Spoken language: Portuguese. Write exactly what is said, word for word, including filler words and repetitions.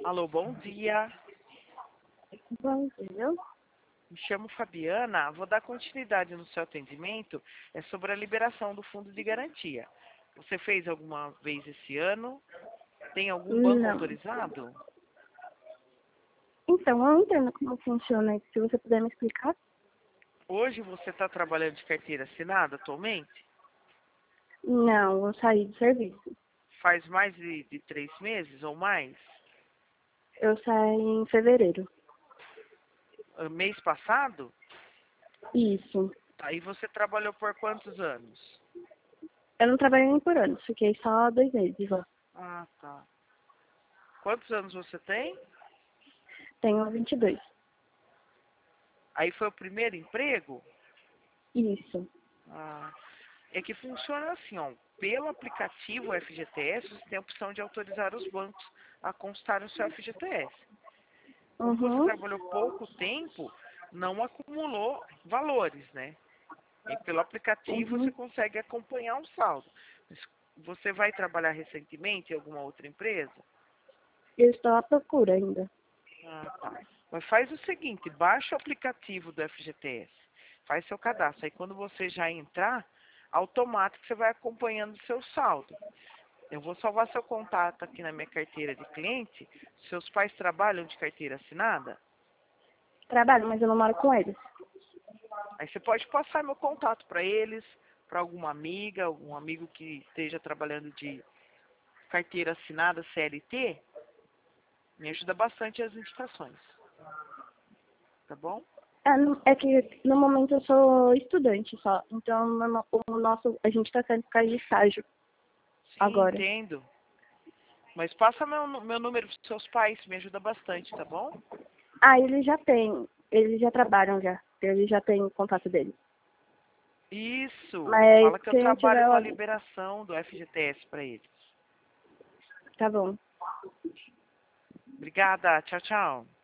Alô, bom dia. Bom dia. Me chamo Fabiana. Vou dar continuidade no seu atendimento. É sobre a liberação do fundo de garantia. Você fez alguma vez esse ano? Tem algum banco Não. autorizado? Então, eu não entendo como funciona isso. Se você puder me explicar? Hoje você está trabalhando de carteira assinada atualmente? Não, eu saí do serviço. Faz mais de, de três meses ou mais? Eu saí em fevereiro. Ah, mês passado? Isso. Aí você trabalhou por quantos anos? Eu não trabalhei nem por ano, fiquei só dois meses lá. Ah, tá. Quantos anos você tem? Tenho vinte e dois. Aí foi o primeiro emprego? Isso. Ah, é que funciona assim, ó. Pelo aplicativo F G T S, você tem a opção de autorizar os bancos a constar no seu F G T S. Como você Uhum. trabalhou pouco tempo, não acumulou valores, né? E pelo aplicativo você Uhum. consegue acompanhar um saldo. Mas você vai trabalhar recentemente em alguma outra empresa? Eu estou à procura ainda. Ah, tá. Mas faz o seguinte, baixa o aplicativo do F G T S, faz seu cadastro. Aí quando você já entrar, automático você vai acompanhando o seu saldo. Eu vou salvar seu contato aqui na minha carteira de cliente. Seus pais trabalham de carteira assinada? Trabalho, mas eu não moro com eles. Aí você pode passar meu contato para eles, para alguma amiga, algum amigo que esteja trabalhando de carteira assinada C L T. Me ajuda bastante as indicações. Tá bom? É, no- é que no momento eu sou estudante só. Então no- o nosso, a gente está sendo ficar de estágio Sim, agora. entendo. Mas passa meu, nu- meu número para seus pais, me ajuda bastante, tá bom? Ah, eles já têm. Eles já trabalham já. Eles já têm o contato deles. Isso! Mas Fala que eu quem trabalho tiver com a algum. liberação do F G T S para eles. Tá bom. Obrigada, tchau, tchau.